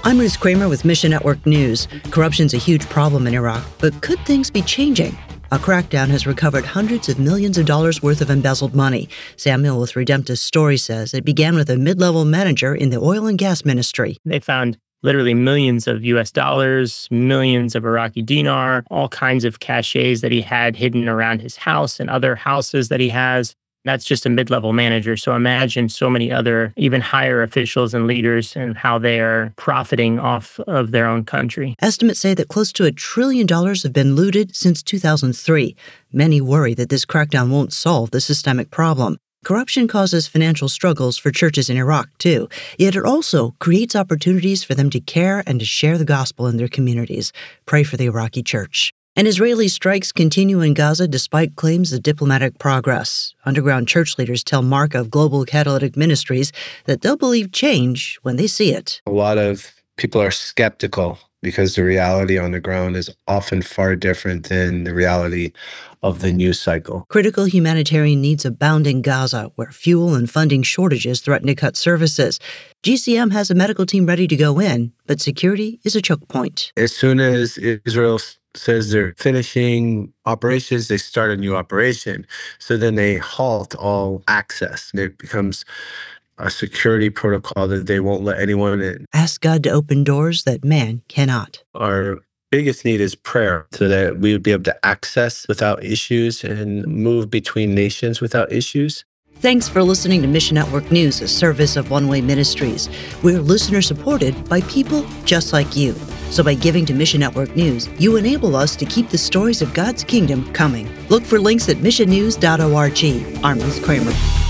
I'm Ruth Kramer with Mission Network News. Corruption's a huge problem in Iraq, but could things be changing? A crackdown has recovered hundreds of millions of dollars worth of embezzled money. Samuel with Redemptive Story says it began with a mid-level manager in the oil and gas ministry. They found literally millions of US dollars, millions of Iraqi dinar, all kinds of caches that he had hidden around his house and other houses that he has. That's just a mid-level manager. So imagine so many other, even higher officials and leaders and how they are profiting off of their own country. Estimates say that close to $1 trillion have been looted since 2003. Many worry that this crackdown won't solve the systemic problem. Corruption causes financial struggles for churches in Iraq, too. Yet it also creates opportunities for them to care and to share the gospel in their communities. Pray for the Iraqi church. And Israeli strikes continue in Gaza despite claims of diplomatic progress. Underground church leaders tell Mark of Global Catalytic Ministries that they'll believe change when they see it. A lot of people are skeptical because the reality on the ground is often far different than the reality of the news cycle. Critical humanitarian needs abound in Gaza, where fuel and funding shortages threaten to cut services. GCM has a medical team ready to go in, but security is a choke point. As soon as Israel says they're finishing operations, they start a new operation. So then they halt all access. It becomes a security protocol that they won't let anyone in. Ask God to open doors that man cannot. Our biggest need is prayer so that we would be able to access without issues and move between nations without issues. Thanks for listening to Mission Network News, a service of One Way Ministries. We're listener-supported by people just like you. So by giving to Mission Network News, you enable us to keep the stories of God's kingdom coming. Look for links at missionnews.org. I'm Ruth Kramer.